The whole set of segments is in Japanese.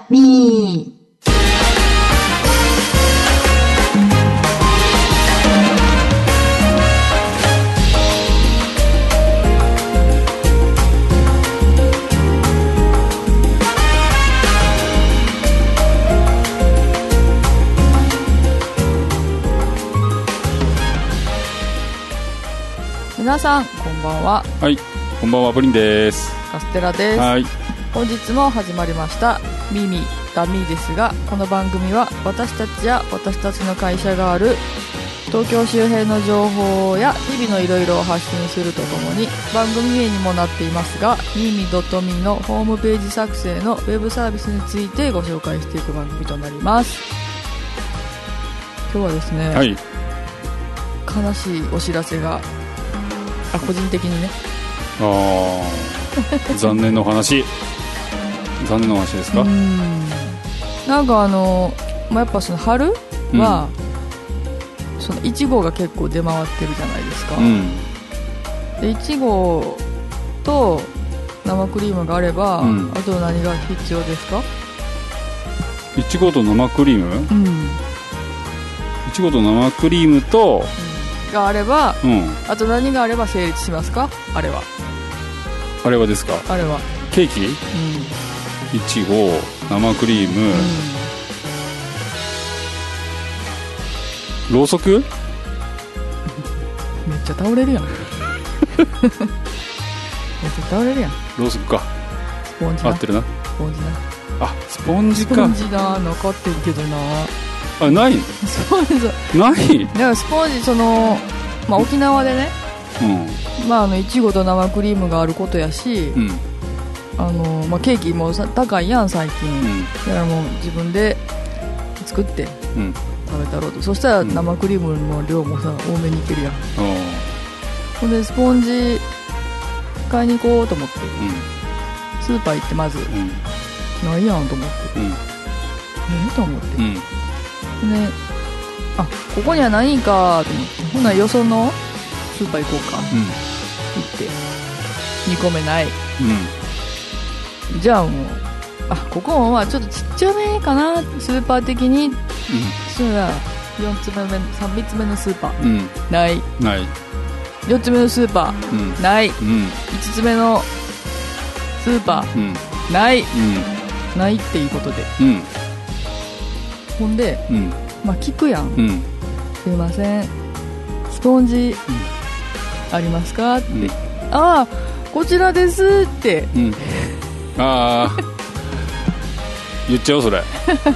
みー。 皆さんこんばんは。 はい、こんばんは、プリンです。 カステラです。 はい、 本日も始まりましたミミがミーですが、この番組は私たちや私たちの会社がある東京周辺の情報や日々のいろいろを発信するとともに、番組名にもなっていますがミミ.me のホームページ作成のウェブサービスについてご紹介していく番組となります。今日はですね、 はい、 悲しいお知らせが、個人的にね、 残念の話残念の話ですか。 なんかやっぱその春は、その1号が結構出回ってるじゃないですか、で1号と生クリームがあれば、あと何が必要ですか。 いちごと生クリーム、いちごと生クリームと、 があれば、あと何があれば成立しますか。あれはですか。あれはケーキ、いちご、生クリーム、ろうそく。 めっちゃ倒れるやんめっちゃ倒れるやん。 ろうそくか。 スポンジな。合ってるな。スポンジな。 あ、スポンジか。 スポンジだ。残ってるけどな。 あ、ないスポンジない。 だからスポンジ、沖縄でね、いちごと生クリームがあることやし、ケーキも高いやん最近、だからもう自分で作って、食べたろうと。そしたら生クリームの量もさ多めにいけるやん。ほんでスポンジ買いに行こうと思って、スーパー行ってまず、ないやんと思って、と思って、ここにはないんかと思って、ほなよそのスーパー行こうか、行って2個目ない、じゃあもうここもちょっとちっちゃめかな、スーパー的に、そしたら3つ目のスーパー、ない4つ目のスーパー、ない、5つ目のスーパー、ない、ないっていうことで、ほんで、聞くやん、すいませんスポンジ、ありますかって、こちらですって、 言っちゃおうそれ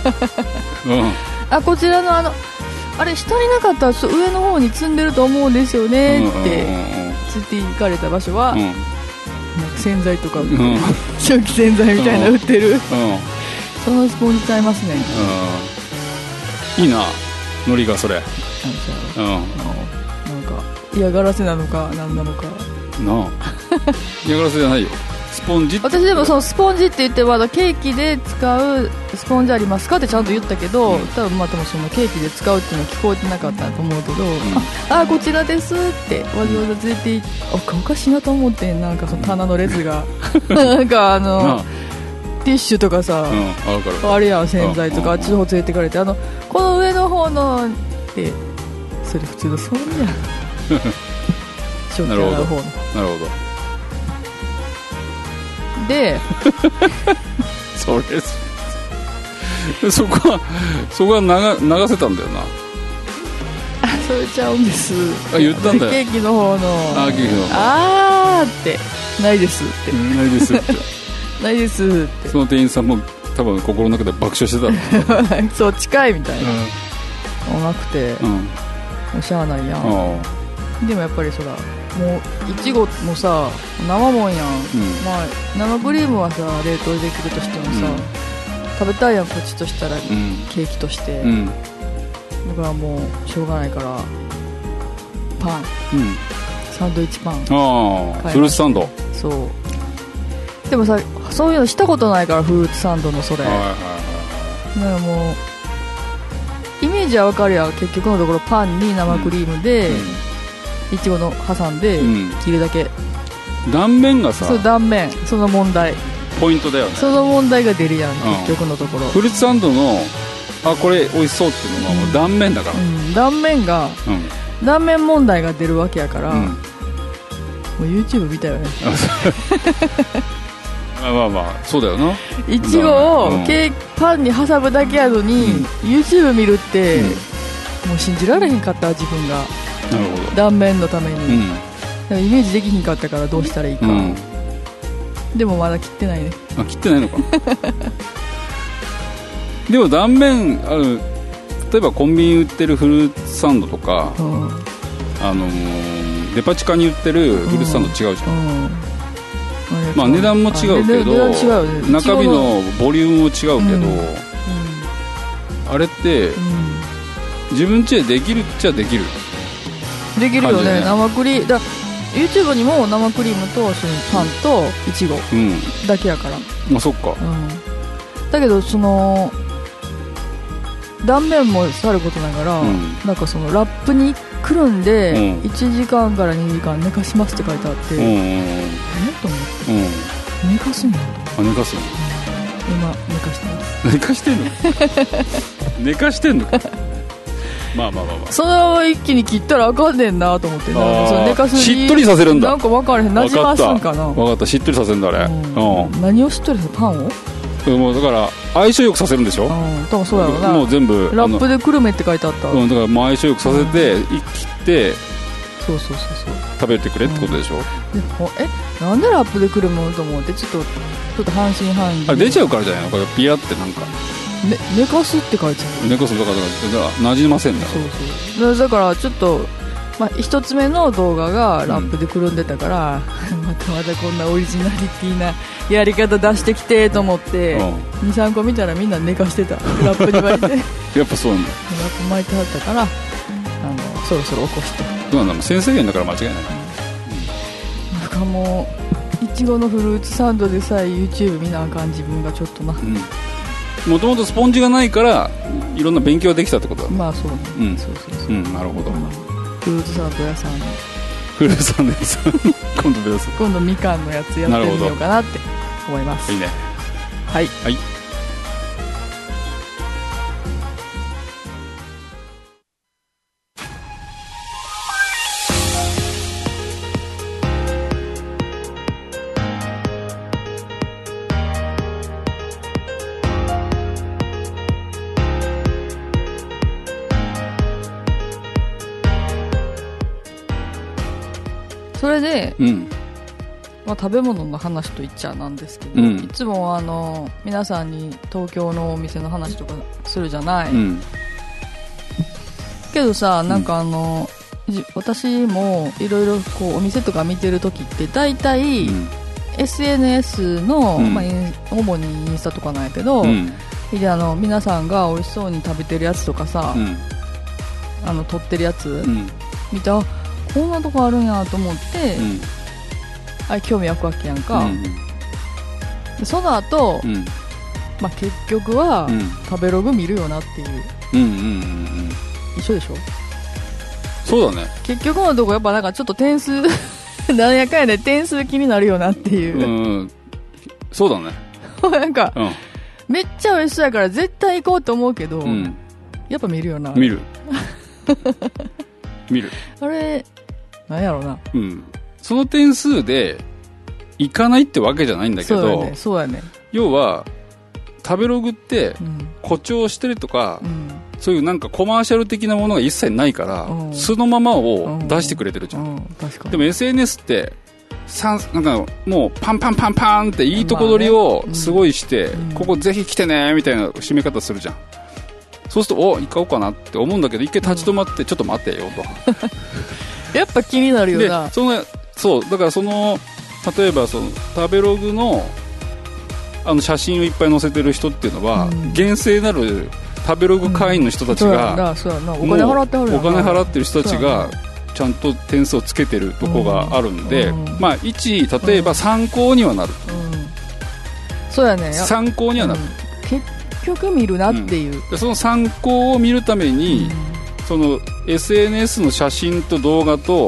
こちらのあれ下になかったら上の方に積んでると思うんですよねってつって行かれた場所は、なんか洗剤とか、食器洗剤みたいな売ってる、そのスポンジちゃいますね。 いいなノリがそれ。 なんか嫌がらせなのか何なのかな嫌がらせじゃないよ。スポンジって、 私でもそのスポンジって言ってケーキで使うスポンジありますかってちゃんと言ったけど、多分そのケーキで使うっていうのは聞こえてなかったと思うけど、こちらですってわざわざ連れておかしいなと思って、なんかその棚の列がなんかティッシュとかさ、あれやん洗剤とか、あっちの方連れてかれて、この上の方のってそれ普通のスポンジやん食器洗う方の。なるほどでそこは流せたんだよな。 それちゃうんです。 言ったんだよ。 ケーキの方のケーキの方ってないですってないですってないですって。 その店員さんも多分心の中で爆笑してたそう近いみたいな、なくて、もうしゃあないやん。でもやっぱりもういちごもさ生もんやん、生クリームはさ冷凍できるとしてもさ、食べたいやんこっちとしたら、ケーキとして、だからもうしょうがないからパン、サンドイッチパン、 フルーツサンド。 そうでもさ、そういうのしたことないから、フルーツサンドのそれ、だからもうイメージはわかるやん。結局のところパンに生クリームで、いちごの挟んで切るだけ、 断面がさ、 そう断面、その問題、 ポイントだよね。 その問題が出るやん、結局のところ。 フルーツサンドのこれ美味しそうっていうのはもう断面だから、 断面が、断面問題が出るわけやから、もう YouTube 見たよね。 まあまあそうだよな。 いちごをパンに挟むだけやのに、YouTube 見るって、もう信じられへんかった、自分が。 なるほど。 断面のために、イメージできひんかったからどうしたらいいか、でもまだ切ってないね。 切ってないのかでも断面ある。例えばコンビニ売ってるフルーツサンドとか、デパ地下に売ってるフルーツサンド違うじゃん、まあ値段も違うけど、中身のボリュームも違うけど、あれって、自分家でできるっちゃできる。 できるよね。生クリだ YouTube にも生クリームとパンといちごだけやから。 まあそっか。 だけどその断面もさることながら、なんかそのラップにくるんで1時間から2時間寝かしますって書いてあって、と思って、寝かすんだと。 寝かすの、 今寝かしてます。 寝かしてんの寝かしてんのまあそれを一気に切ったらあかんねんなと思って、その寝かすしっとりさせるんだ。 なんか分からへん、なじますんかな。 分かった、しっとりさせるんだあれ。 何をしっとりさせる？パンを？ もうだから相性よくさせるんでしょ。 多分そうやろうな。 もう全部ラップでくるめって書いてあった。 だからもう相性よくさせて、切ってそう食べてくれってことでしょ。 なんでラップでくるむと思ってちょっと半信半疑。 出ちゃうからじゃないのこれ。ピヤってなんか寝かすって書いてある。 寝かすだからなじませんだ。 そうだからちょっと、一つ目の動画がラップでくるんでたから、またこんなオリジナリティなやり方出してきてと思って、2、3個見たらみんな寝かしてた。ラップに巻いてやっぱそうなんだ。 ラップ巻いてはったからそろそろ起こして。 そうなんだ。先生言だから間違いない。 なんかもういちごのフルーツサンドでさえ YouTube 見なあかん自分がちょっとな。 もともとスポンジがないからいろんな勉強ができたってことだ。 まあそうね。 なるほど。 フルーツサンド屋さんのフルーツサンド屋さん今度みかんのやつやってみようかなって思います。 いいね。 はい。それで、食べ物の話といっちゃなんですけど、いつも皆さんに東京のお店の話とかするじゃない、けどさ、なんか私もいろいろお店とか見てるときって大体、SNS の、主にインスタとかなんやけど、皆さんが美味しそうに食べてるやつとかさ、撮ってるやつ、見て、こんなとこあるんやと思って、興味湧くわけやんか、でその後、結局は、食べログ見るよなっていう、一緒でしょ。 そうだね。 結局のとこやっぱなんかちょっと点数なんやかんやで点数気になるよなっていう、 そうだねなんか、めっちゃ美味しそうやから絶対行こうと思うけど、やっぱ見るよな。 見るあれなんやろうな、 その点数で行かないってわけじゃないんだけど、 そうやね。 要は食べログって誇張してるとか、そういうなんかコマーシャル的なものが一切ないから、そのままを出してくれてるじゃん、 確かに。 でも SNS ってなんかもうパンパンパンパンっていいとこ取りをすごいして、ここぜひ来てねみたいな締め方するじゃん。そうすると行こうかなって思うんだけど、一回立ち止まって、ちょっと待ってよとやっぱ気になるよな。 そうだから例えば食べログの写真をいっぱい載せてる人っていうのは、厳正なる食べログ会員の人たちが、 お金払ってる人たちがちゃんと点数をつけてるとこがあるんで、例えば参考にはなる、 そうやね。 参考にはなる、 結局見るなっていう、 その参考を見るために、その SNS の写真と動画と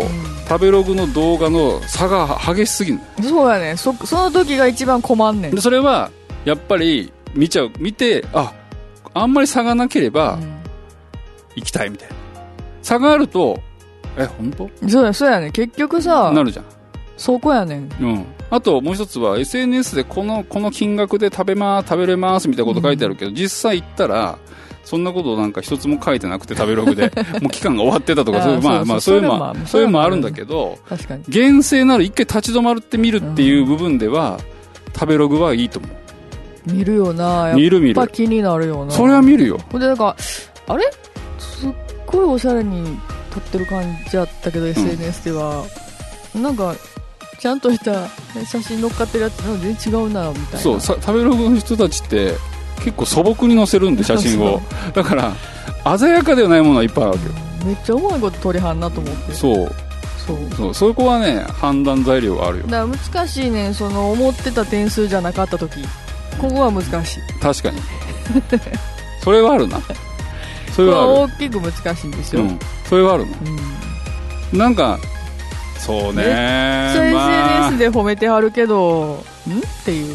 食べログの動画の差が激しすぎる。 そうやね。その時が一番困んねん。 でそれはやっぱり見てあんまり差がなければ行きたいみたいな。差があると本当？ そうやね。結局さなるじゃん。 そこやねん。 うん。あともう一つは SNS でこの金額で食べれますみたいなこと書いてあるけど、実際行ったらそんなことなんか一つも書いてなくて、食べログでもう期間が終わってたとか、そういうのもあるんだけど、 確かに厳正なる一回立ち止まってみるっていう部分では、食べログはいいと思う。 見るよな。 見るやっぱ気になるよな。 それは見るよ。 でなんかあれすっごいおしゃれに撮ってる感じだったけど、SNS ではなんかちゃんとした写真載っかってるやつ全然違うなみたいな。 そう食べログの人たちって結構素朴に載せるんで、写真をだから鮮やかではないものはいっぱいあるわけよ。 めっちゃうまいこと撮りはんなと思って。 そこはね、判断材料があるよ。 だから難しいね。その思ってた点数じゃなかった時、ここは難しい。 確かにそれはあるな。それはある。 大きく難しいんですよ、 それはあるな、なんかそうね、 SNS で褒めてはるけどっていう、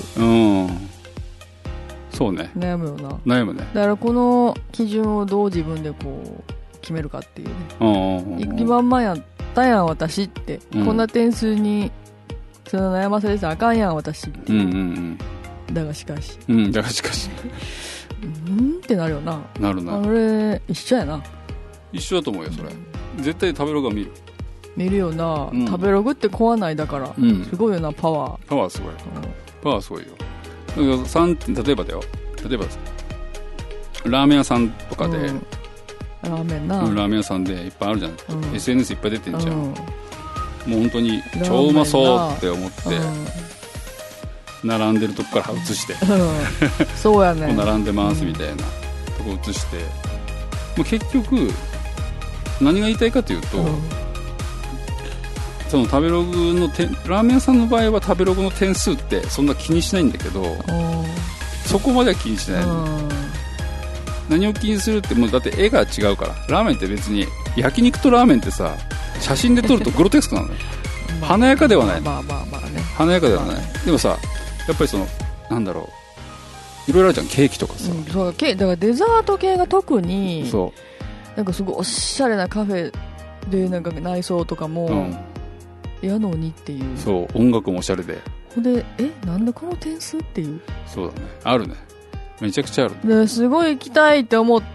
そうね、 悩むよな。 悩むね。 だからこの基準をどう自分でこう決めるかっていうね。一番前やったやん私って、こんな点数にその悩ませてあかんやん私って、だがしかしってなるよな。 なるな。 あれ一緒やな。 一緒だと思うよそれ、絶対食べログは見るよな、食べログって怖ないだから、すごいよな。パワーすごい、パワーすごいよ。例えばラーメン屋さんとかで、 ラーメン屋さんでいっぱいあるじゃん、SNS いっぱい出てんじゃん、もう本当に超うまそうって思って、並んでるとこから映して、 そうやねもう並んでますみたいなとこ映して、もう結局何が言いたいかというと、その食べログのラーメン屋さんの場合は食べログの点数ってそんな気にしないんだけど、そこまでは気にしない、何を気にするって、もうだって絵が違うから。ラーメンって別に焼肉とラーメンってさ、写真で撮るとグロテスクなのよ華やかではない、華やかではない、でもさ、やっぱりそのなんだろう、いろいろあるじゃん、ケーキとかさ、 そうだからデザート系が特になんかすごいおしゃれなカフェで、なんか内装とかも、やのにっていう。 そう、音楽もおしゃれで、 ほんでなんだこの点数っていう。 そうだね、あるね、めちゃくちゃある、 ね、ですごい行きたいって思って、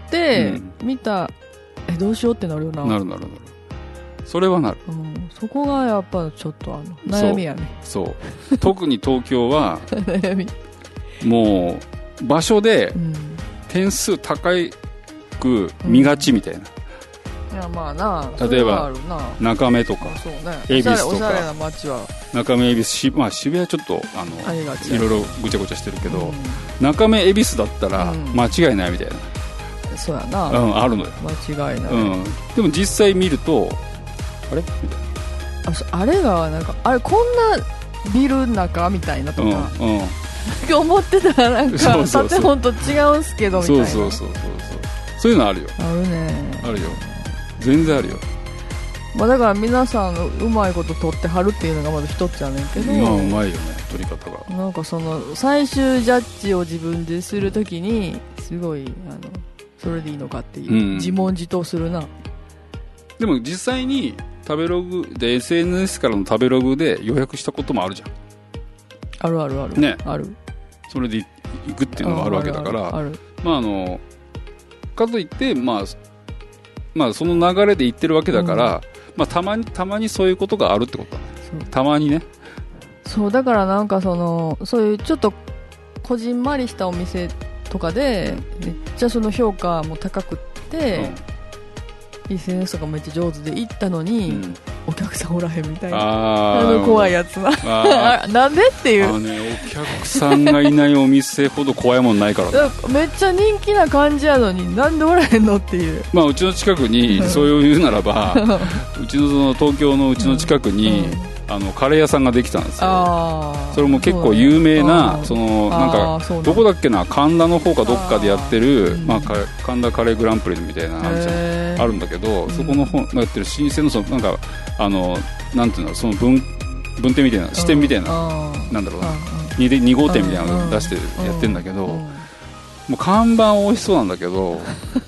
見たどうしようってなるよな。 なるそれはなる、 そこがやっぱちょっと悩みやね。 そう特に東京は悩み、もう場所で点数高く見がちみたいな、 いやまあな、 例えば中目とか恵比寿とか、 おしゃれな街は中目恵比寿、渋谷はちょっっといろいろぐちゃぐちゃしてるけど、中目恵比寿だったら間違いないみたいな、 そうやな、 あるのよ、 間違いない、 でも実際見るとあれみたいな、あれがなんかこんなビルの中みたいなとか、思ってたらなんか建物と違うんすけどみたいな、そういうのあるよ、 あるね、 あるよ、全然あるよ。 だから皆さんうまいこと撮ってはるっていうのがまず一つやねんけど、 うまいよね、撮り方が。 なんかその最終ジャッジを自分でするときにすごいそれでいいのかっていう、自問自答するな。 でも実際に食べログで SNS からの食べログで予約したこともあるじゃん。 あるあるある、 ね、 ある。 それで行くっていうのがあるわけだから、かといってまあその流れで行ってるわけだから、たまにそういうことがあるってことだね。たまにね。 そうだからなんかそういうちょっとこじんまりしたお店とかでめっちゃその評価も高くって、SNS とかめっちゃ上手で行ったのに、お客さんおらへんみたいな、怖いやつななんでっていう、 お客さんがいないお店ほど怖いもんないからねめっちゃ人気な感じやのになんでおらへんのっていう。 うちの近くにそういう言うならばうちの東京のうちの近くに、カレー屋さんができたんですよ。それも結構有名な、なんかどこだっけな、神田の方かどっかでやってる、神田カレーグランプリみたいなのあるじゃん。 あるんだけど、そこの本やってる老舗のそのなんかなんていうの、その分店みたいな、支店みたいな、なんだろうな、2号店みたいなの出してやってるんだけど、もう看板美味しそうなんだけど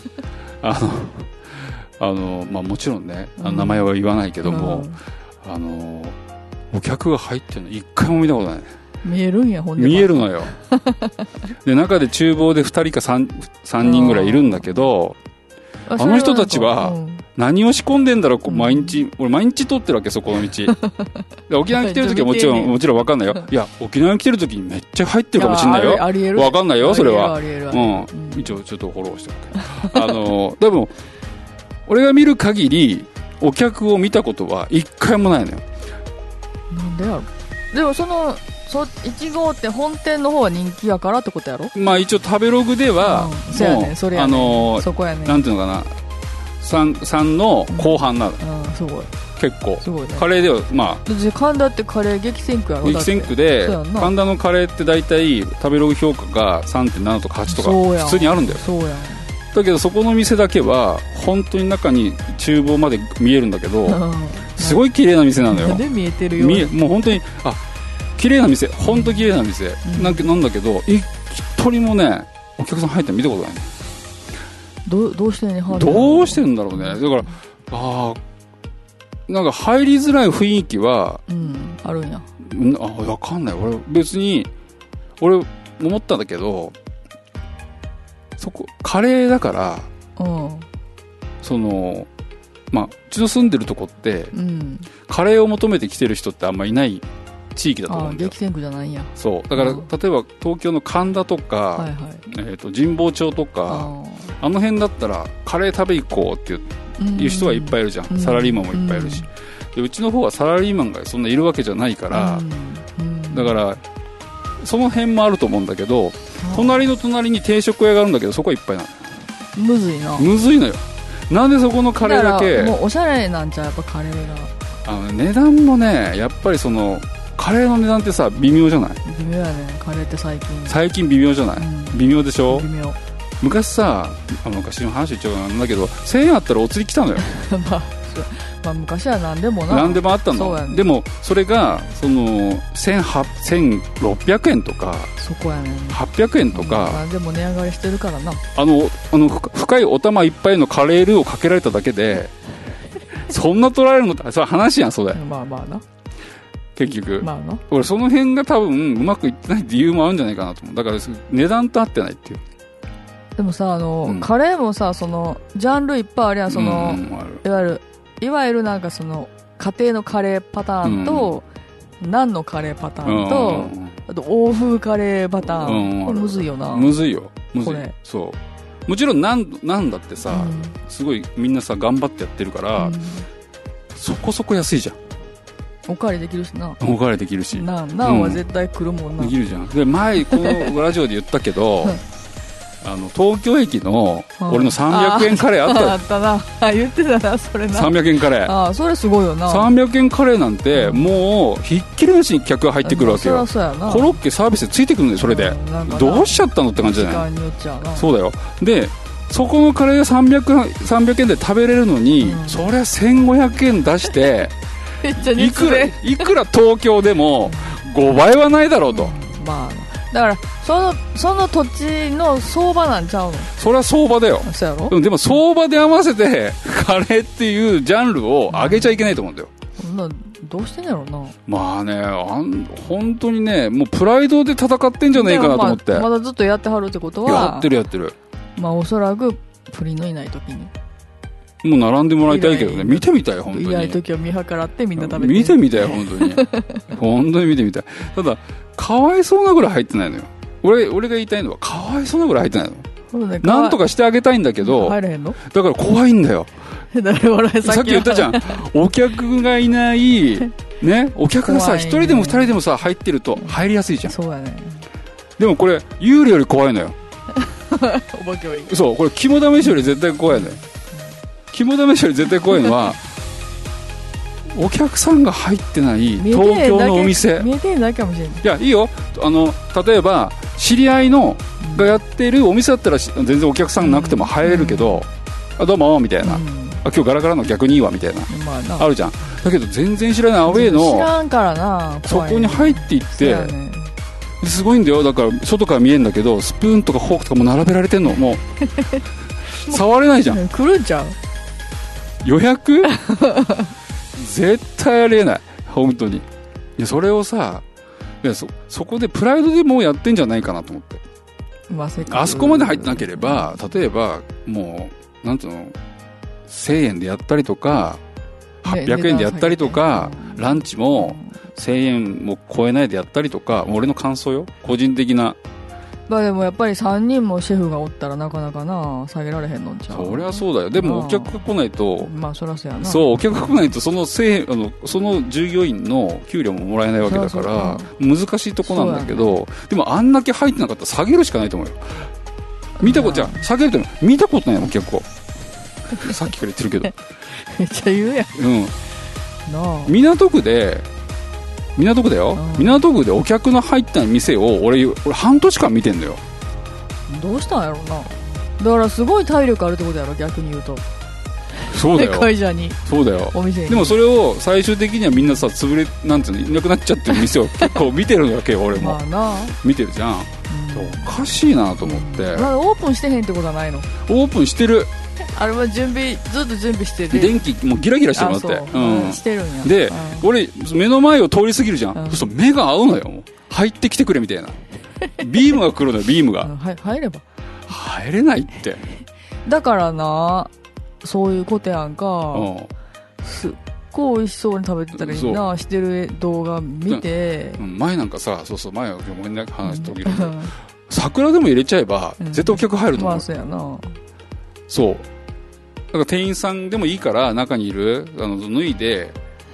まあ、もちろんね、名前は言わないけども、お客が入ってるの一回も見たことない。 見えるんや、ほんで見えるのよで中で厨房で2人か 3人ぐらいいるんだけど、あの人たちは何を仕込んでんだろう、毎日俺毎日通ってるわけ、そこの道で沖縄に来てる時はもちろん分かんないよ。いや、沖縄に来てる時にめっちゃ入ってるかもしれないよ。分かんないよ、それは。一応ちょっとフォローしておくでも俺が見る限りお客を見たことは一回もないのよ。 なんでやろ。でも1号って本店の方は人気やからってことやろ。 まあ一応食べログでは、 そうやね、それやね、そこやね、 なんていうのかな、3の後半なの、 すごい結構すごい、ね、 カレーではまあ神田ってカレー激戦区やろ。 激戦区で神田のカレーって大体食べログ評価が 3.7 とか8とか普通にあるんだよ。 そうやん。 だけどそこの店だけは本当に中に厨房まで見えるんだけど、すごい綺麗な店なのよ。 で見えてるよ。 もう本当に綺麗な店、本当綺麗な店、なんだけど一人もねお客さん入って見たことない。 どうしてね、 どうしてるんだろうね。だからなんか入りづらい雰囲気は、 あるんや。 分かんない。俺別に思ったんだけど、そこカレーだから、まあうちの住んでるとこって、カレーを求めて来てる人ってあんまいない地域だと思うんだよ。 激戦区じゃないんや。 そうだから、例えば東京の神田とか、神保町とか、あの辺だったらカレー食べ行こうっていう人はいっぱいいるじゃん、サラリーマンもいっぱいいるし、でうちの方はサラリーマンがそんないるわけじゃないから、だからその辺もあると思うんだけど、隣の隣に定食屋があるんだけど、そこはいっぱいなの。 むずいな。 むずいのよ。なんでそこのカレーだけ。 だからもうおしゃれなんちゃう、やっぱカレーが。値段もね、やっぱりカレーの値段ってさ、微妙じゃない？ 微妙やね、カレーって最近微妙じゃない？微妙でしょ？ 微妙。 昔さ、昔の話言っちゃうんだけど、1000円あったらお釣り来たのよまあ昔は何でもあったの、ね、でもそれが1600円とか、 そこやね、 800円とか、 何でも値上がりしてるからな。 深いお玉いっぱいのカレールーをかけられただけでそんな取られるのってそれ話やん、それ。 まあまあな、 結局、俺その辺が多分うまくいってない理由もあるんじゃないかなと思う。だから値段と合ってないっていう。 でもさ、カレーもさ、ジャンルいっぱいあるやん。いわゆるなんか家庭のカレーパターンと、ナンのカレーパターンと、あと欧風カレーパターン、これむずいよな。 むずいよ、これ。そう、もちろんナンだってさ、すごいみんなさ頑張ってやってるから、そこそこ安いじゃん。おかわりできるしな。おかわりできるし、ナンは絶対来るもんな。できるじゃん。で前このラジオで言ったけど東京駅の俺の300円カレーあったよ。あったな、言ってたな、それな。300円カレー、それすごいよな。300円カレーなんてもうひっきりなしに客が入ってくるわけよ。コロッケサービスでついてくるんだよ。それでどうしちゃったのって感じじゃない。時間によっちゃうな。そうだよ。でそこのカレーが300円で食べれるのに、そりゃ1500円出していくら東京でも5倍はないだろうと。まあだからその土地の相場なんちゃうの。それは相場だよ。そうやろ。でも相場で合わせてカレーっていうジャンルを上げちゃいけないと思うんだよ。どうしてんやろうな。まあね、本当にね、もうプライドで戦ってんじゃないかなと思って。まだずっとやってはるってことは、やってる。まあおそらくプリンのいない時にもう並んでもらいたいけどね。見てみたい、本当に。いない時を見計らってみんな食べて見てみたい、本当に本当に見てみたい。ただかわいそうなぐらい入ってないのよ。俺が言いたいのは、かわいそうなぐらい入ってないの。ね、なんとかしてあげたいんだけど、入れへんの？だから怖いんだよさっき言ったじゃんお客がいないね、お客がさ、一人でも二人でもさ入ってると入りやすいじゃん。そうやね。でもこれ有利より怖いのよお化けはいい。そう、これ肝試しより絶対怖いのよ。肝試しより絶対怖いのはお客さんが入ってない東京のお店。見えてるだけかもしれない。いや、いいよ。例えば知り合いのがやってるお店だったら全然お客さんなくても入れるけど、 あどうもみたいな、あ今日ガラガラの逆にいいわみたいな、あるじゃん。だけど全然知らないアウェーの知らんからな、 そこに入っていって、すごいんだよ。だから外から見えるんだけど、スプーンとかフォークとかも並べられてんの、もう触れないじゃん。 来るんちゃう予約絶対ありえない、本当に。いやそれをさ、いや そこでプライドでもうやってんじゃないかなと思って、あそこまで入ってなければ、例えばもうなんていうの、1000円でやったりとか800円でやったりとか、ランチも1000円も超えないでやったりとか、俺の感想よ、個人的な。 まあでもやっぱり3人もシェフがおったらなかなかな下げられへんのんちゃう。 そりゃそうだよ。でもお客が来ないと、 まあそりゃそうやな。 そう、お客が来ないとその従業員の給料ももらえないわけだから難しいとこなんだけど、でもあんだけ入ってなかったら下げるしかないと思うよ。見たことじゃ下げるって見たことないもん結構さっきから言ってるけどめっちゃ言うやん。なあ、港区だよ、港区でお客の入った店を俺半年間見てんだよ。どうしたんやろうな。だからすごい体力あるってことやろ、逆に言うと。 そうだよ、 会社に。 そうだよ、 お店に。 でもそれを最終的にはみんなさ、潰れなんていうの、いなくなっちゃってる店を結構見てるわけよ俺も。まあな、見てるじゃん、おかしいなと思って。 まだオープンしてへんってことはないの？ オープンしてる。 あれはずっと準備してて、 電気もうギラギラしてもらって、 してるんや。 で、俺目の前を通り過ぎるじゃん、そうすると目が合うのよ、もう入ってきてくれみたいなビームが来るのよ、ビームが。 入れば入れないって。 だからな、そういうことやんか、すっごい美味しそうに食べてたらいいな、してる動画見て、 前なんかさ、そう前はごめんね話途切れるけど、桜でも入れちゃえば絶対お客入ると思う。 まあそうやな。 そうだから店員さんでもいいから中にいる脱いで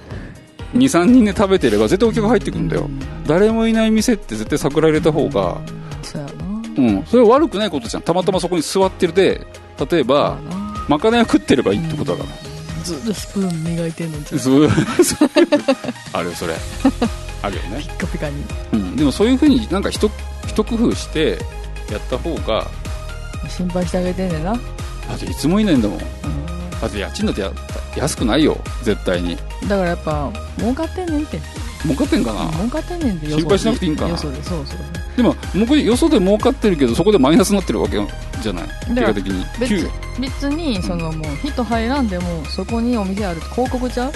2,3 人で食べてれば絶対お客入ってくるんだよ。誰もいない店って絶対桜入れた方が、 そうやな、 それは悪くないことじゃん。たまたまそこに座ってるで、例えばまかないを食ってればいいってことだから、 ずっとスプーン磨いてんのじゃん。 あるよそれあるよね、 ピッカピカに、 でもそういう風になんか一工夫してやった方が。 心配してあげてんねんな。 だっていつもいないんだもん、だって家賃だって安くないよ絶対に。 だからやっぱ儲かってんねんって。 儲かってんかな。 儲かってんねんって。 心配しなくていいんかな。 よそで、そうでもよそで儲かってるけどそこでマイナスになってるわけじゃない、結果的に。 別にもう人入らんでもそこにお店あるって広告ちゃう。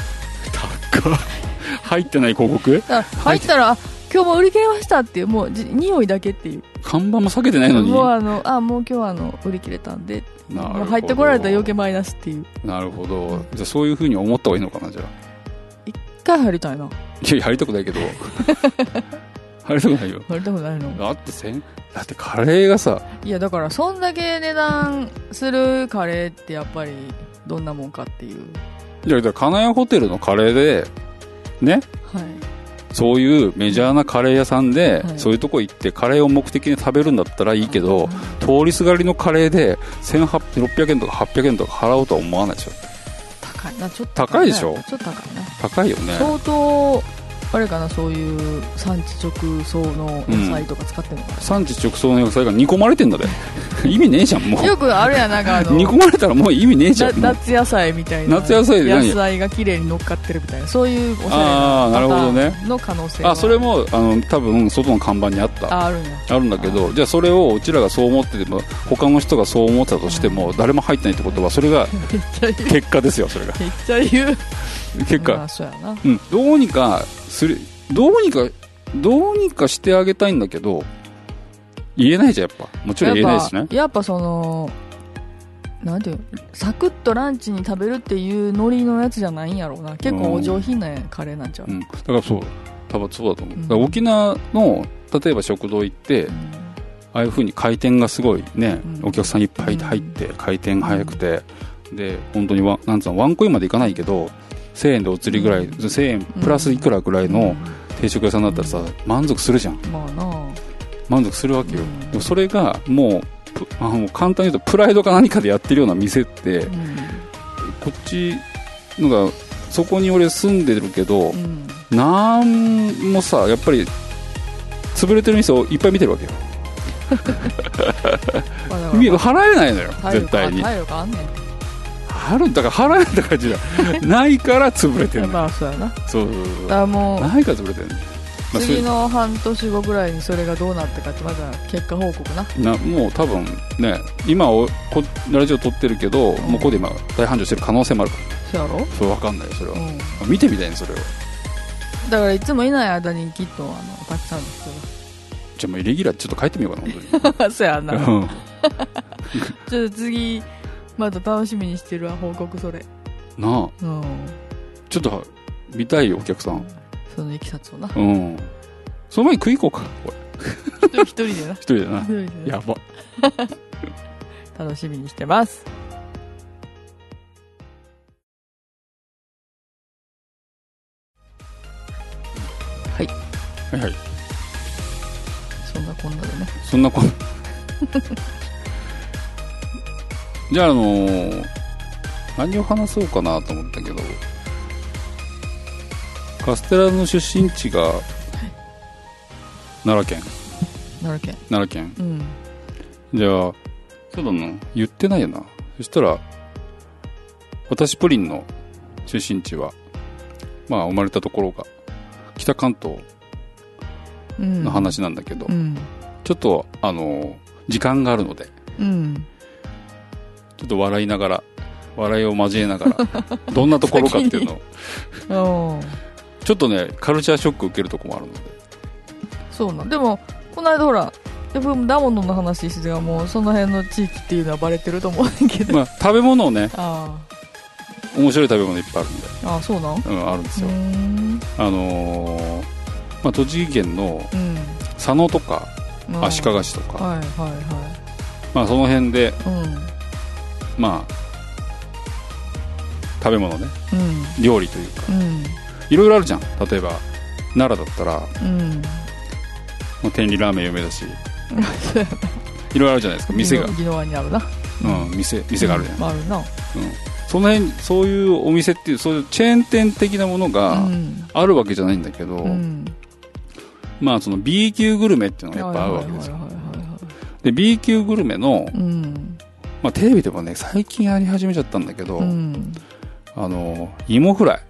入ってない広告。 入ったら今日も売り切れましたっていう、もう匂いだけっていう。 看板も下げてないのに。 もうもう今日は売り切れたんで、もう入ってこられたら余計マイナスっていう。なるほど。じゃあそういう風に思った方がいいのかな。じゃあ一回入りたいな。いや入りたくないけど入りたくないよ。入りたくないの。だってカレーがさ、いやだからそんだけ値段するカレーってやっぱりどんなもんかっていう。じゃあ金谷ホテルのカレーでね、はい、そういうメジャーなカレー屋さんで、そういうとこ行ってカレーを目的に食べるんだったらいいけど、通りすがりのカレーで600円とか800円とか払おうとは思わないでしょ。高いな、ちょっと高いでしょ。ちょっと高いな。高いよね。相当あれかな、そういう産地直送の野菜とか使ってるのかな、産地直送の野菜が煮込まれてんだで意味ねえじゃん。もうよくあるやん、なんか煮込まれたらもう意味ねえじゃん。夏野菜みたいな、夏野菜で野菜が綺麗に乗っかってるみたいな、そういうおしゃれなパターンの可能性は。それも多分外の看板にあった。あるんだけど、じゃあそれをうちらがそう思ってても他の人がそう思ってたとしても、誰も入ってないってことはそれが結果ですよ。それがめっちゃ言う結果、そうやな、どうにかしてあげたいんだけど言えないじゃん。やっぱもちろん言えないですね。やっぱなんていう、サクッとランチに食べるっていうノリのやつじゃないんやろうな。結構お上品なカレーなんちゃう、だから多分そうだと思う、だから沖縄の例えば食堂行って、ああいう風に回転がすごいね、お客さんいっぱい入って回転早くて、で本当になんつうの、ワンコインまでいかないけど1000円でお釣りぐらい、1000円プラスいくらぐらいの定食屋さんだったらさ、満足するじゃん。まあな、満足するわけよ、でもそれがもう簡単に言うとプライドか何かでやってるような店って、こっちのがそこに俺住んでるけど、なんもさ、やっぱり潰れてる店をいっぱい見てるわけよ払えないのよ絶対に。体力あんねん。 あるんだから払えた感じだないから潰れてるの。 まあそうやな。 そうだからもうないから潰れてるの、 次の半年後ぐらいにそれがどうなったかってまた結果報告な。 もう多分ね、今ラジオ撮ってるけど、もうここで今大繁盛してる可能性もあるから。 そうやろ。 そう分かんないよそれは、見てみたいねそれを。だからいつもいない間にきっとたくさんの人が。 じゃあもうイレギュラーちょっと変えてみようかな本当にそうやなちょっと次また楽しみにしてるわ報告それなあ、ちょっと見たいよお客さん、 そのいきさつをな。 その前に食い行こうかこれ一人でな一人でなやば楽しみにしてます。はいはいはい、 そんなこんなでね。 そんなこんなじゃあ何を話そうかなと思ったけど、カステラの出身地が奈良県。じゃあそうだな、言ってないよな。そしたら私プリンの出身地はまあ生まれたところが北関東の話なんだけど、ちょっと時間があるので、ちょっと笑いを交えながらどんなところかっていうのをちょっとねカルチャーショック受けるところもあるので。 そうなん。でもこの間ほらFM ダモンドの話してがもうその辺の地域っていうのはバレてると思うんだけど、 食べ物をね、面白い食べ物いっぱいあるんで。 そうなん？ あるんですよ。栃木県の佐野とか足利市とか、その辺で、食べ物ね、料理というか、いろいろあるじゃん。例えば奈良だったら、天理ラーメン有名だしいろいろあるじゃないですか。店が宜野湾にあるな、 店があるじゃない、 あるな。 その辺そういうお店っていうそういうチェーン店的なものがあるわけじゃないんだけど、その B 級グルメっていうのがやっぱあるわけですよ。で B 級グルメの、テレビでもね最近やり始めちゃったんだけど、芋フライ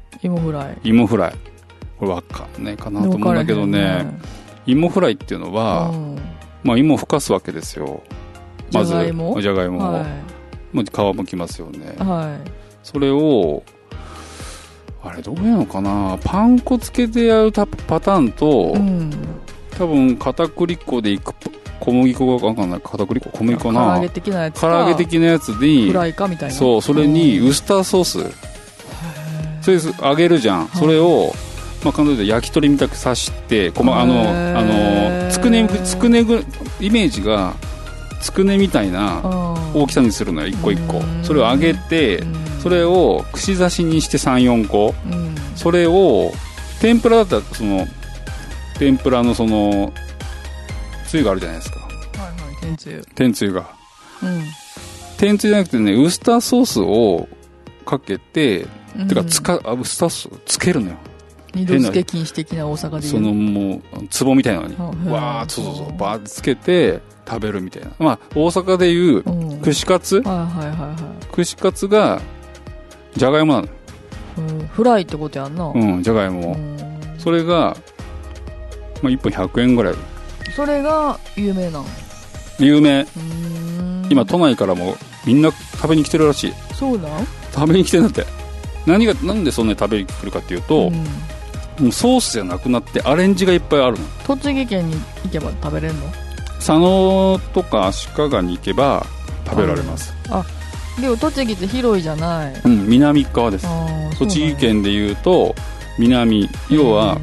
これわかんないかなと思うんだけどね、芋フライっていうのは、芋をふかすわけですよ。まずじゃがいもを、皮むきますよね、それをあれどういうのかな、パン粉つけてやるパターンと、多分片栗粉でいく小麦粉が分かんない、片栗粉小麦粉な唐揚げ的なやつ唐揚げ的なやつにフライかみたいな、 それにウスターソース、それ揚げるじゃん、それを簡単に焼き鳥みたく刺して、つくねイメージがつくねみたいな大きさにするのよ、一個一個。それを揚げて、それを串刺しにして 3,4 個、それを天ぷらだったらその天ぷらのそのつゆがあるじゃないですか。天つゆが、天つゆじゃなくてね、ウスターソースをかけて、てかウスターソースつけるのよ。 二度漬け禁止的な大阪でいうそのもう壺みたいなのにわーっとバーッつけて食べるみたいな、大阪でいう串カツ、串カツがじゃがいもなの、 フライってことやんな。 じゃがいも、それが、1本100円ぐらい。それが有名なの？ 有名。今都内からもみんな食べに来てるらしい。 そうなん？ 食べに来てるんだって。なんでそんなに食べに来るかっていうと、もうソースじゃなくなってアレンジがいっぱいあるの。 栃木県に行けば食べれるの？ 佐野とか足利に行けば食べられます。 でも栃木って広いじゃない。 南側です。栃木県でいうと南、要は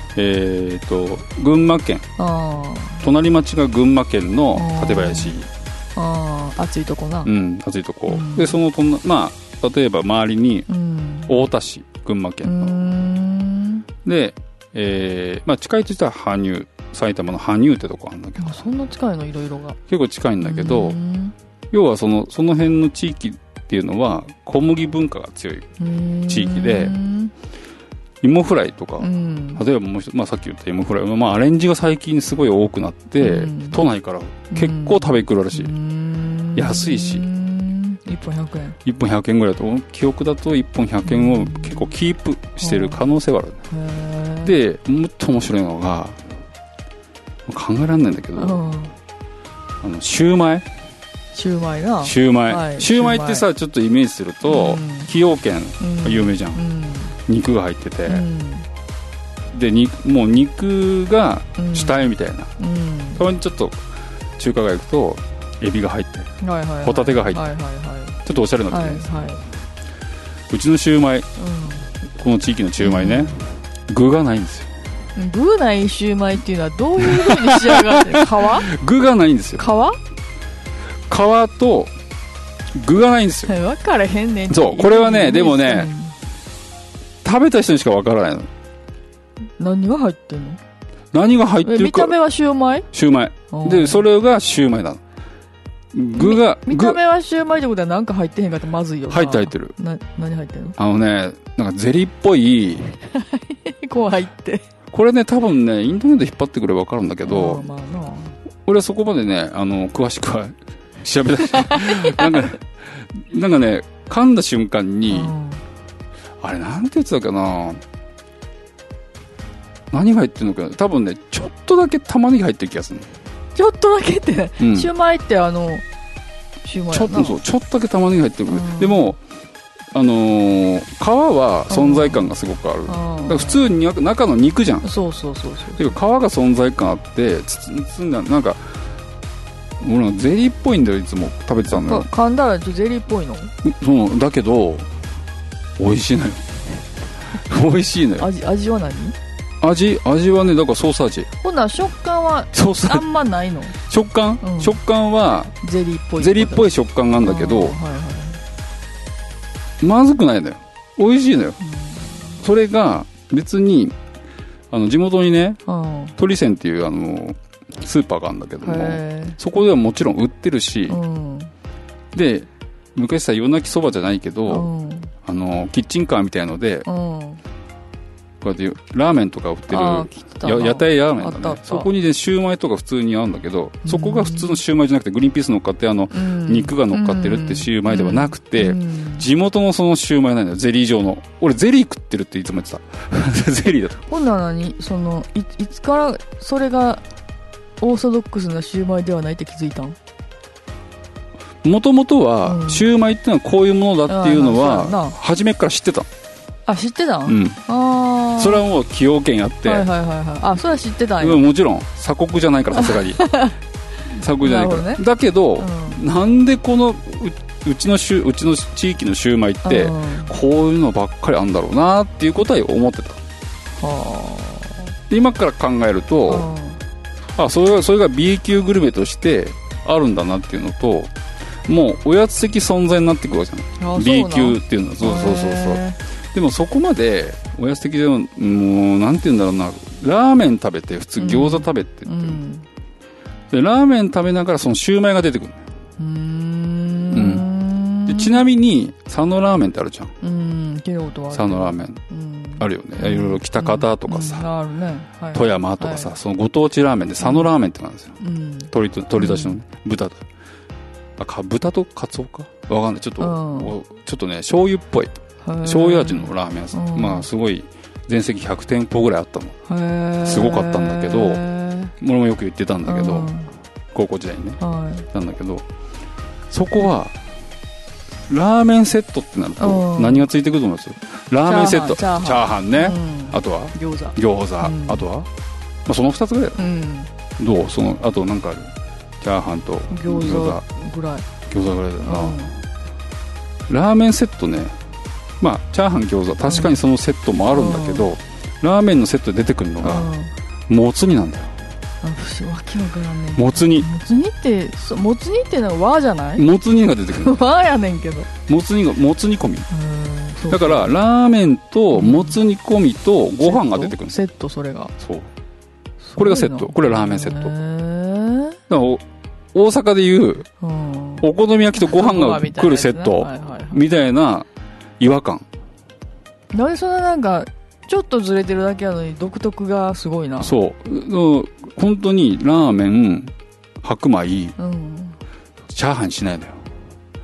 群馬県、隣町が群馬県の館林。 暑いとこな。 暑いとこ。でその例えば周りに太田市、群馬県ので、近いとしたら羽生、埼玉の羽生ってとこあるんだけど、 そんな近いの？いろいろが結構近いんだけど、要はその辺の地域っていうのは小麦文化が強い地域で、芋フライとか、例えばもうさっき言った芋フライ、アレンジが最近すごい多くなって、都内から結構食べに来るらしい。安いし 1本100円 1本100円ぐらいだと記憶だと1本100円を結構キープしてる可能性はある、でもっと面白いのが考えられないんだけど、シューマイシューマイなシューマイ、はい、シューマイってさちょっとイメージすると、崎陽軒が有名じゃん、肉が入ってて、でもう肉が主体みたいな、たまにちょっと中華街行くとエビが入って、ホタテが入って、ちょっとおしゃれなってるんです、うちのシューマイ、この地域のシューマイね、具がないんですよ。 具ないシューマイっていうのはどういう風に仕上がってる？皮？ 具がないんですよ。皮と具がないんですよ。 分からへんねん。 そう、これはね、でもね、食べた人にしか分からないの。 何が入ってんの？ 何が入ってるか。 見た目はシューマイ？ シューマイ。で、それがシューマイなの。具が見た目はシューマイってことは何か入ってへんかったらまずいよな。 入ってる。 何入ってんの？ なんかゼリーっぽいこう入ってこれね、多分ねインターネット引っ張ってくれば分かるんだけど、俺はそこまでね詳しくは調べたしなんかね噛んだ瞬間に、あれなんて言ってたかな、何が入ってるのかな、多分ねちょっとだけ玉ねぎ入ってる気がする。 ちょっとだけって、シューマイってシューマイやな、 ちょっとだけ玉ねぎ入ってる、でも皮は存在感がすごくある。だから普通に中の肉じゃん。 そうていうか皮が存在感あって包んだなんか俺ゼリーっぽいんだよ、いつも食べてたんだよ。 噛んだらゼリーっぽいの？ そうだけど美味しいのよ美味しいのよ。 味は何？ 味はね、だからソース味。 ほんなら食感はあんまないの？ 食感はゼリーっぽい食感なんだけど、まずくないのよ、美味しいのよ。それが別に地元にね、鳥泉っていうスーパーがあるんだけども、そこではもちろん売ってるし、で昔さ夜泣きそばじゃないけど、キッチンカーみたいので、こうやってラーメンとか売ってる屋台ラーメンだね、そこにねシューマイとか普通にあるんだけど、そこが普通のシューマイじゃなくてグリーンピース乗っかって肉が乗っかってるってシューマイではなくて、地元のそのシューマイなんだよ、ゼリー状の。俺ゼリー食ってるっていつも言ってたゼリーだと。 ほんならいつからそれがオーソドックスなシューマイではないって気づいたん？ もともとはシューマイってのはこういうものだっていうのは初めから知ってた。 知ってたん？ それはもう崎陽軒やって、 それは知ってたんや。 もちろん鎖国じゃないから、さすがに鎖国じゃないから、だけど、なんでこのうちの地域のシューマイってこういうのばっかりあるんだろうなっていうことは思ってた。で今から考えると、それが B 級グルメとしてあるんだなっていうのと、もうおやつ的存在になってくるわけじゃない、 B 級っていうのは。そうでもそこまでおやつ的でもうなんて言うんだろうな、ラーメン食べて普通餃子食べてって、でラーメン食べながらそのシューマイが出てくる。でちなみに佐野ラーメンってあるじゃん。佐野ラーメン、あるよね。いろいろ北方とかさ、富山とかさ、そのご当地ラーメンで佐野ラーメンってなんですよ。鶏出しのね、豚とカツオかわかんない。ちょっとね醤油っぽい醤油味のラーメン屋さん、すごい全席100店舗ぐらいあったの。すごかったんだけど、俺もよく言ってたんだけど、高校時代にね、なんだけど、そこはラーメンセットってなると何がついてくると思います？ラーメンセット、チャーハンね、あとは餃子、あとはその2つぐらい。どう？あとなんかある？チャーハンと餃子ぐらいだよな。ラーメンセットね、チャーハン餃子確かにそのセットもあるんだけど、ラーメンのセットで出てくるのがもつ煮なんだよ。 わけわからんねん。 もつ煮ってのは和じゃない？ もつ煮が出てくる和やねんけど、 もつ煮込みだから、ラーメンともつ煮込みとご飯が出てくる。 セット、それがこれがセット。これラーメンセットだから、大阪でいうお好み焼きとご飯が来るセットみたいな違和感。 なんでそんななんかちょっとずれてるだけなのに独特がすごいな。 本当にラーメン白米、チャーハンしないのよ。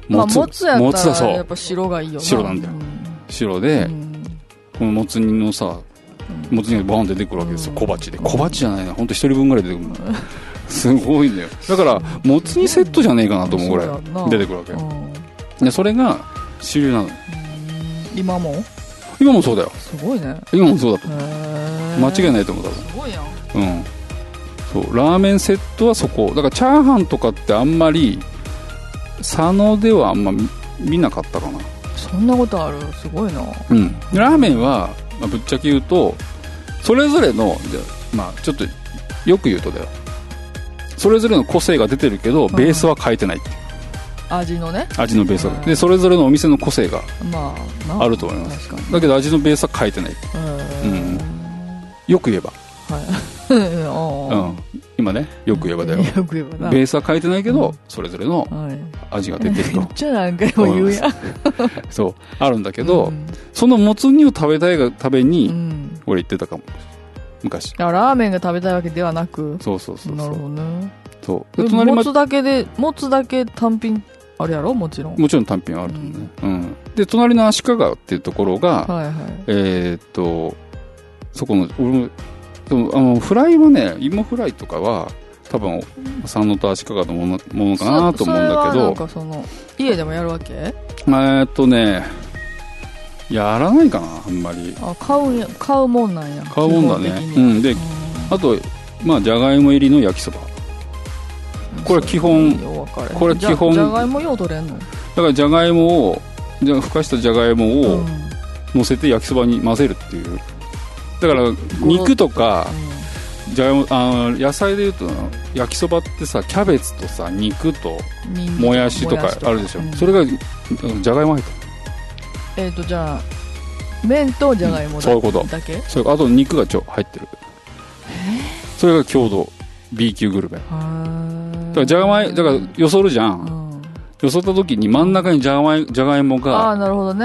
もつやったらやっぱ白がいいよな。 白なんだよ、白で、このもつ煮のさ、もつ煮がバーン出てくるわけですよ、小鉢で。小鉢じゃないな、ほんと一人分ぐらい出てくるすごいんだよ。だからもつ煮セットじゃねえかなと思うぐらい出てくるわけよ。でそれが主流なの。 今もそうだよ。 すごいね。 今もそうだと間違いないと思う。多分すごいやん。 そうラーメンセットはそこだから。チャーハンとかってあんまり佐野ではあんま見なかったかな。 そんなことある？すごいな。 ラーメンは、ぶっちゃけ言うとそれぞれのちょっとよく言うとだよ、それぞれの個性が出てるけど、ベースは変えてないっていう。 味のベースは、でそれぞれのお店の個性があると思います。だけど味のベースは変えてない。よく言えば、今ね、よく言えばだよ。ベースは変えてないけど、それぞれの味が出てると。 めっちゃ何回も言うやん。 そうあるんだけど、そのもつ煮を食べたいがために、俺言ってたかも、昔。 ラーメンが食べたいわけではなく。そうなるほどね。 そうもつだけ単品あるやろ。もちろん単品はあると思うね。で隣の足利っていうところが、そこのフライはね、芋フライとかは多分佐野と足利のものかなと思うんだけど、 なんか家でもやるわけ？ やらないかな、あんまり。 買うもんなんや。 買うもんだね。であとじゃがいも入りの焼きそば、これ基本。じゃがいもよう取れんの？だからじゃがいもをふかしたじゃがいもを乗せて焼きそばに混ぜるっていう。だから肉とかじゃがいも、野菜でいうと焼きそばってさ、キャベツとさ、肉ともやしとかあるでしょ。それがじゃがいも入ってる。 じゃあ麺とじゃがいもだけ？そういうこと。 あと肉が入ってる。それが郷土 B 級グルメ。だからだからよそるじゃん。よそった時に真ん中にじゃがいもが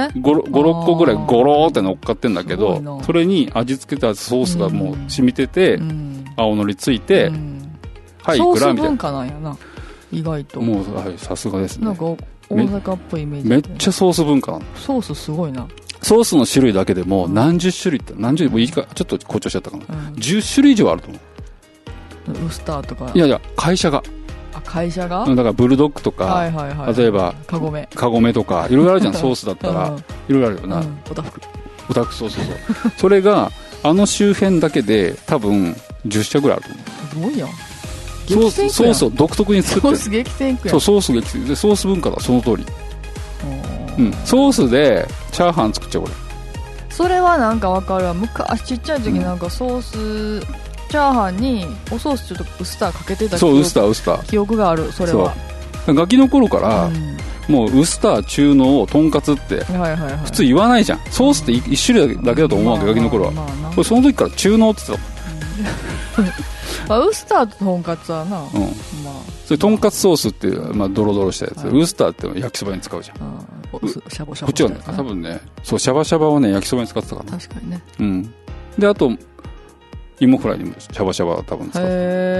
5、6個ぐらいゴローって乗っかってんだけど、それに味付けたソースがもう染みてて、青のりついて、はいいくらみたいな。ソース文化なんやな、意外と。 もうさすがですね。 なんか大阪っぽいイメージ。 めっちゃソース文化なの。 ソースすごいな。 ソースの種類だけでも何十種類って何十類もいいか、ちょっと誇張しちゃったかな、10種類以上あると思う。 ウスターとか。 いや会社がだからブルドッグとか、例えばカゴメとかいろいろあるじゃん。ソースだったらいろいろあるよな。 オタフそうそれが周辺だけで多分10社ぐらいあると思う。 すごいやん。 ソースを独特に作ってる。 ソース激戦区やん。 そう、ソース激戦で、ソース文化だ、その通り。ソースでチャーハン作っちゃう。俺それはなんか分かるわ。昔ちっちゃい時なんかソース、チャーハンにおソースちょっとウスターかけてたそう、ウスター記憶がある。それはガキの頃から、もうウスター中濃とんかつって普通言わないじゃん。ソースって一種類だけだと思うわけ、ガキの頃は。これその時から中濃って言ってたもん。ウスターととんかつはな、 それとんかつソースっていう、ドロドロしたやつ、ウスターって焼きそばに使うじゃん。 シャバシャバ。 こっちはね、多分ね、そうシャバシャバをね焼きそばに使ってたから。 確かにね。 であと芋フライにもシャバシャバは多分使ってた。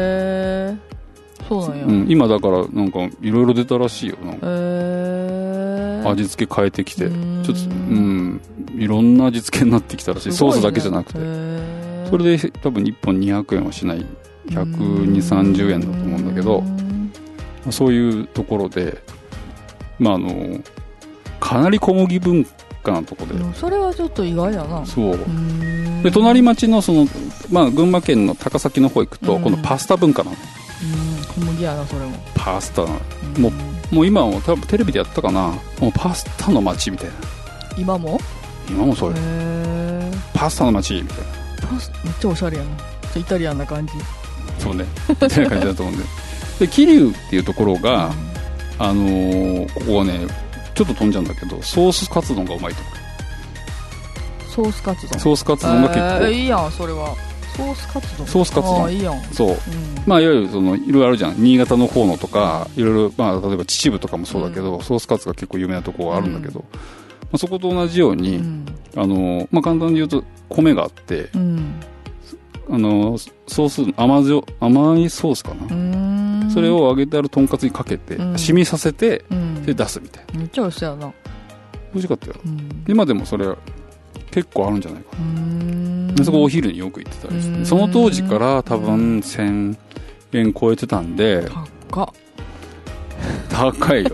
そうなんや。 今だからなんかいろいろ出たらしいよ。味付け変えてきて、ちょっといろんな味付けになってきたらしい。ソースだけじゃなくて。それで多分1本200円はしない、120、30円だと思うんだけど、そういうところでかなり小麦文化なところで。 それはちょっと意外やな。 そうで隣町の群馬県の高崎の方行くと、今度パスタ文化なの。 小麦やな。それもパスタなの。もう今も多分テレビでやったかな。もうパスタの街みたいな。今もそうよ。パスタの街みたいな。 めっちゃおしゃれやな。イタリアンな感じ。 そうね、みたいな感じだと思うんで桐生っていうところが、ここはねちょっと飛んじゃうんだけど、ソースカツ丼がうまいと。 ソースカツ丼が結構いいやん。それはソースカツ丼いいやん。 そう、いわゆるいろいろあるじゃん。新潟の方のとかいろいろ、例えば秩父とかもそうだけど、ソースカツが結構有名なところがあるんだけど、そこと同じように、簡単に言うと米があって、ソース甘いソースかな、それを揚げてあるとんかつにかけて、染みさせてで出すみたいな。 めっちゃ美味しそうやな。 美味しかったよ、今でもそれ結構あるんじゃないかな。でそこお昼によく行ってたりして、その当時から多分1000円超えてたんで。高いよ。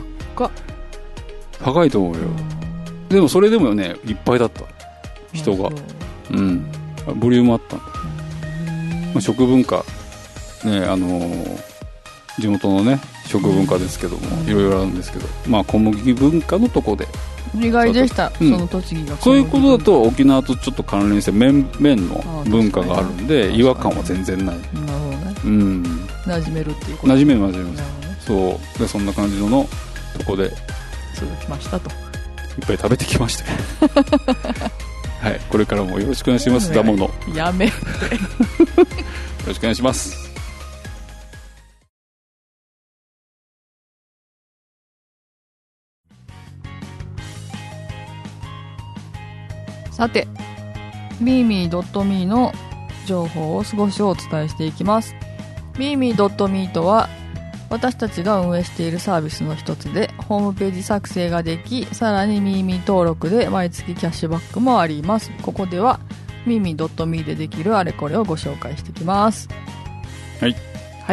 高いと思うよ。でもそれでもねいっぱいだった人が、ボリュームあったんで、食文化ね、地元のね食文化ですけども、いろいろあるんですけど、小麦文化のとこで意外でした、その栃木がそういうことだと沖縄とちょっと関連して麺の文化があるんで違和感は全然ない。なるほどね、 馴染めるっていうこと。 馴染めます、そうでそんな感じのとこで続きましたと。 いっぱい食べてきましたはい、これからもよろしくお願いします。だものやめてよろしくお願いします。 さて、mimi.me の情報を少しお伝えしていきます。mimi.me とは私たちが運営しているサービスの一つで、ホームページ作成ができ、さらにmimi登録で毎月キャッシュバックもあります。ここではmimi.me でできるあれこれをご紹介していきます。 はいはい。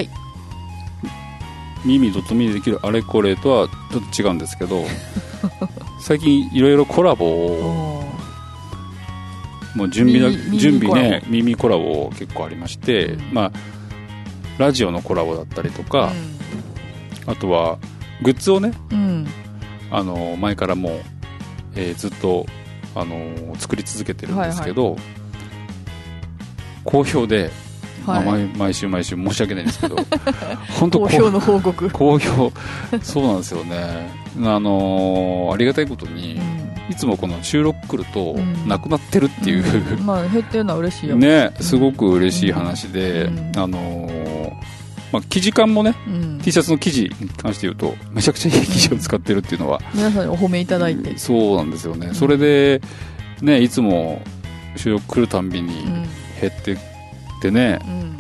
mimi.me でできるあれこれとはちょっと違うんですけど最近いろいろコラボをもう準備ね、耳コラボ結構ありまして、ラジオのコラボだったりとか、あとはグッズをね、前からもう、ずっと、作り続けてるんですけど、好評で、毎週申し訳ないんですけど本当好評の報告。 好評そうなんですよね。ありがたいことに、いつもこの収録来るとなくなってるっていう、 減ってるのは嬉しいよね。すごく嬉しい話で、生地感もね、T シャツの生地に関して言うとめちゃくちゃいい生地を使ってるっていうのは、 皆さんにお褒めいただいて、 そうなんですよね。それでね、いつも収録来るたんびに減ってってね、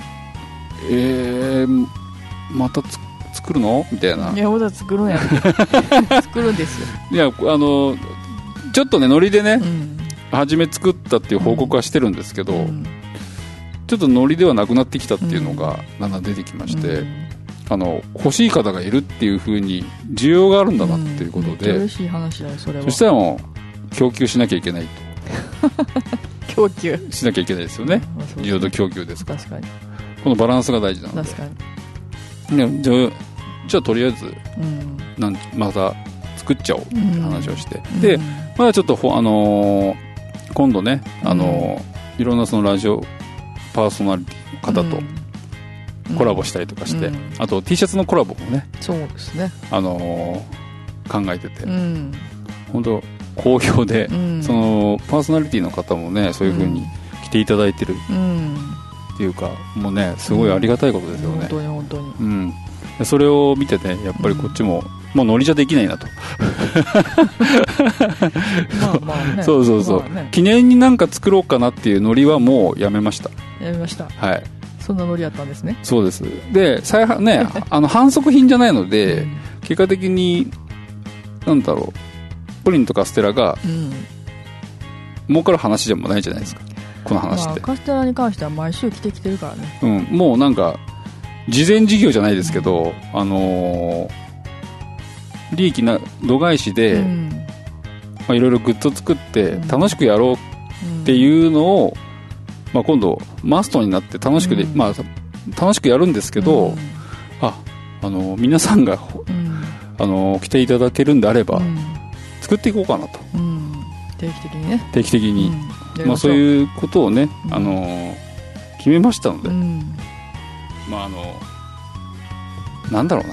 また作るのみたいな。 いや、まだ作るんや作るんですよ。 いや、ちょっとねノリでね、初め作ったっていう報告はしてるんですけど、ちょっとノリではなくなってきたっていうのがだんだん出てきまして、欲しい方がいるっていう風に需要があるんだなっていうことで、 嬉しい話だよそれは。 そしたらもう供給しなきゃいけないと供給しなきゃいけないですよね。需要と供給ですから。 確かにこのバランスが大事なので。 確かに。 じゃあとりあえず、また作っちゃおうって話をして、でまだちょっと今度ね、いろんなそのラジオパーソナリティの方とコラボしたりとかして、あと T シャツのコラボもね、 そうですね、 考えてて、本当好評で、そのパーソナリティの方もね、そういう風に来ていただいてるっていうか、もうねすごいありがたいことですよね。 本当に本当に。 それを見てね、やっぱりこっちも、もうノリじゃできないなとそう、記念になんか作ろうかなっていうノリはもうやめました。はい。 そんなノリやったんですね。 そうです。でね反則品じゃないので、結果的になんだろう、プリンとカステラが、儲かる話でもないじゃないですか、この話って。 カステラに関しては毎週来てるからね。 もうなんか事前事業じゃないですけど、利益な度外視で、いろいろグッズを作って楽しくやろうっていうのを、今度マストになって楽しく楽しくやるんですけど、皆さんが、来ていただけるんであれば、作っていこうかなと、 定期的にね、 そういうことをね、決めましたので、なんだろうな、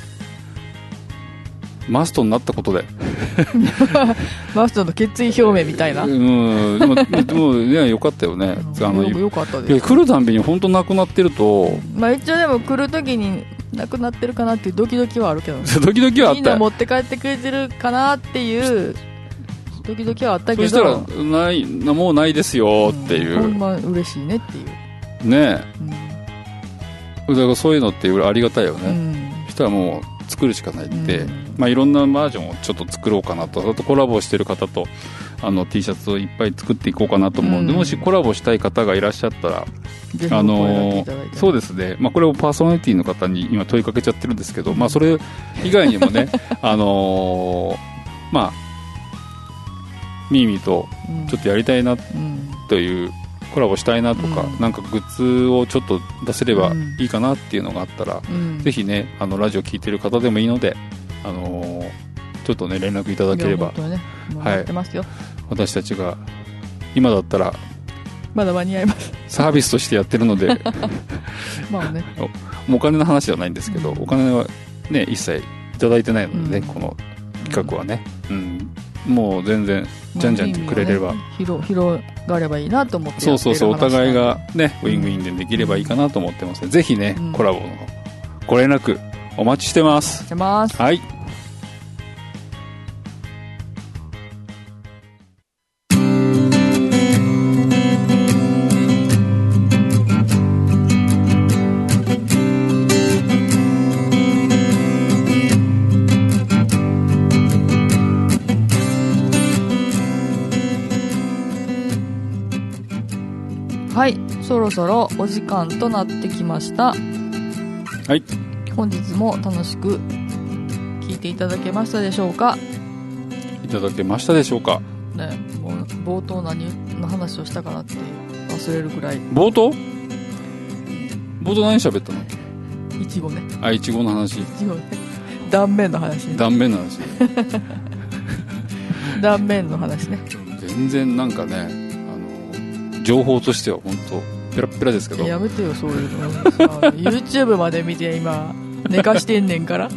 マストになったことでマストの決意表明みたいな。 でもね、よかったよね。 よかったです。 来るたんびに本当なくなってると、 一応でも来るときになくなってるかなっていうドキドキはあるけど、 ドキドキはあった。 みんな持って帰ってくれてるかなっていうドキドキはあったけど、 そしたらもうないですよっていう、 ほんま嬉しいねっていうね。だからそういうのってありがたいよね。そしたらも作るしかないって、まあ、いろんなバージョンをちょっと作ろうかなと、あとコラボしてる方とT シャツをいっぱい作っていこうかなと思うので、もしコラボしたい方がいらっしゃったらそうですね、まあ、これをパーソナリティの方に今問いかけちゃってるんですけど、まあ、それ以外にもねまあミーミーとちょっとやりたいなという、コラボしたいなとか、なんかグッズをちょっと出せればいいかなっていうのがあったら、ぜひねラジオ聞いてる方でもいいので、ちょっとね連絡いただければ、 はい、 私たちが今だったらまだ間に合いますサービスとしてやってるのでまあね、 お金の話ではないんですけど、お金はね一切いただいてないのでね、この企画はね、もう全然じゃんじゃんってくれれば、 広がればいいなと思って、 そうお互いがねウィンウィンでできればいいかなと思ってますので、ぜひね、コラボのご連絡お待ちしてます。はい。 はい、そろそろお時間となってきました。はい、本日も楽しく聞いていただけましたでしょうか。 いただけましたでしょうかね。もう冒頭何の話をしたかなって忘れるぐらい。 冒頭何喋ったの？ いちごね。 いちごの話。いちごね。 断面の話ね。 断面の話断面の話ね。 全然なんかね、情報としては本当ペラペラですけど。 やめてよそういうのYouTube まで見て今寝かしてんねんから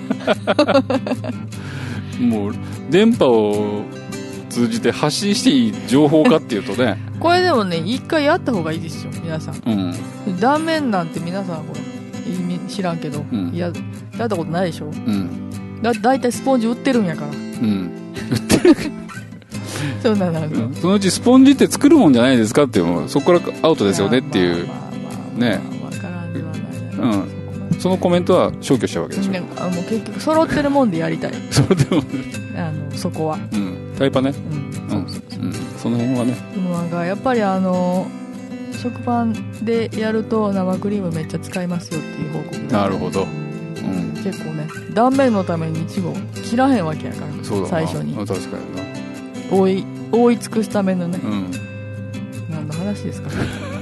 もう電波を通じて発信していい情報かっていうとねこれでもね一回やった方がいいですよ皆さん、断面なんて皆さんほら知らんけど、やったことないでしょ、だいたいスポンジ売ってるんやから、売ってるそんななんか、 そのうちスポンジって作るもんじゃないですかっていう、そこからアウトですよねっていうね、 分からんではない、 そのコメントは消去したわけでしょ、 もう結局揃ってるもんでやりたい揃ってるもんでそこは、 タイパね、その辺はね、 でもなんかやっぱり食パンでやると生クリームめっちゃ使いますよっていう報告で、 なるほど、 結構ね断面のためにいちご切らへんわけやから、最初に確かにな、 覆い尽くすためのね、何の話ですか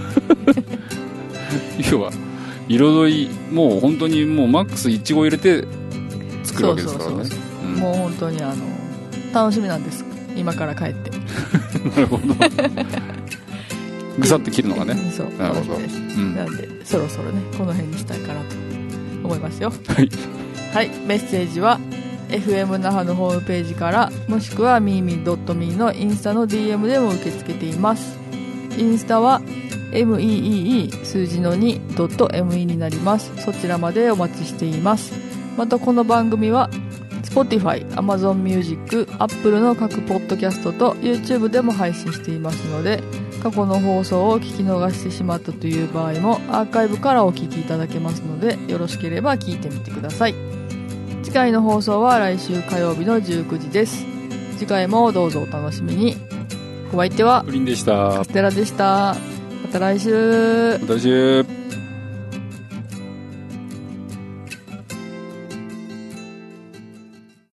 要は彩り、もう本当にもうマックスいちご入れて作るわけですからね。 もう本当に楽しみなんです、今から帰ってなるほどぐさって切るのがね、 そうなるほど、なんでそろそろねこの辺にしたいかなと思いますよ。 はい、 はい、メッセージはFM 那覇のホームページから、もしくはみーみ.me のインスタの DM でも受け付けています。インスタは MEEE 数字の 2.me になります。そちらまでお待ちしています。またこの番組は Spotify、Amazon Music、Apple の各ポッドキャストと YouTube でも配信していますので、過去の放送を聞き逃してしまったという場合もアーカイブからお聞きいただけますので、よろしければ聞いてみてください。次回の放送は来週火曜日の19時です。次回もどうぞお楽しみに。お相手はプリンでした。 カステラでした。また来週。 また来週。